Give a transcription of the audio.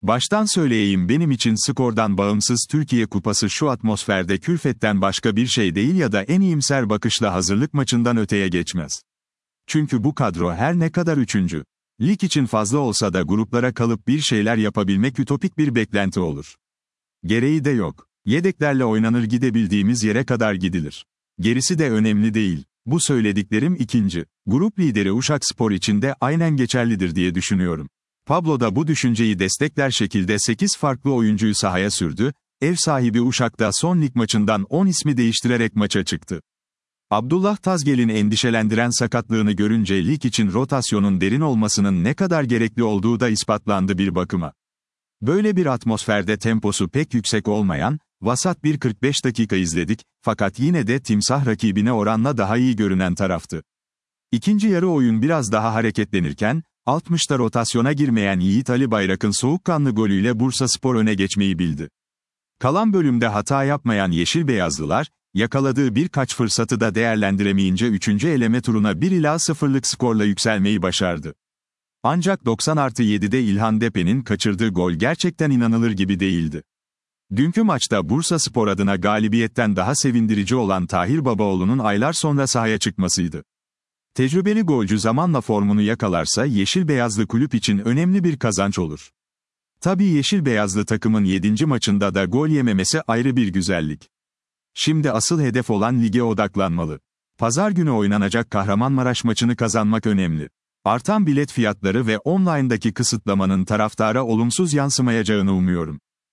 Baştan söyleyeyim, benim için skordan bağımsız Türkiye Kupası şu atmosferde külfetten başka bir şey değil ya da en iyimser bakışla hazırlık maçından öteye geçmez. Çünkü bu kadro her ne kadar 3. lig için fazla olsa da gruplara kalıp bir şeyler yapabilmek ütopik bir beklenti olur. Gereği de yok. Yedeklerle oynanır, gidebildiğimiz yere kadar gidilir. Gerisi de önemli değil. Bu söylediklerim 2. grup lideri Uşakspor için de aynen geçerlidir diye düşünüyorum. Pablo da bu düşünceyi destekler şekilde 8 farklı oyuncuyu sahaya sürdü, ev sahibi Uşak'ta son lig maçından 10 ismi değiştirerek maça çıktı. Abdullah Tazgel'in endişelendiren sakatlığını görünce lig için rotasyonun derin olmasının ne kadar gerekli olduğu da ispatlandı bir bakıma. Böyle bir atmosferde temposu pek yüksek olmayan, vasat bir 45 dakika izledik, fakat yine de timsah rakibine oranla daha iyi görünen taraftı. İkinci yarı oyun biraz daha hareketlenirken, 60'ta rotasyona girmeyen Yiğit Ali Bayrak'ın soğukkanlı golüyle Bursaspor öne geçmeyi bildi. Kalan bölümde hata yapmayan Yeşil Beyazlılar, yakaladığı birkaç fırsatı da değerlendiremeyince 3. eleme turuna 1-0'lık skorla yükselmeyi başardı. Ancak 90+7'de İlhan Depe'nin kaçırdığı gol gerçekten inanılır gibi değildi. Dünkü maçta Bursaspor adına galibiyetten daha sevindirici olan Tahir Babaoğlu'nun aylar sonra sahaya çıkmasıydı. Tecrübeli golcü zamanla formunu yakalarsa Yeşil Beyazlı kulüp için önemli bir kazanç olur. Tabii Yeşil Beyazlı takımın 7. maçında da gol yememesi ayrı bir güzellik. Şimdi asıl hedef olan lige odaklanmalı. Pazar günü oynanacak Kahramanmaraş maçını kazanmak önemli. Artan bilet fiyatları ve online'daki kısıtlamanın taraftara olumsuz yansımayacağını umuyorum.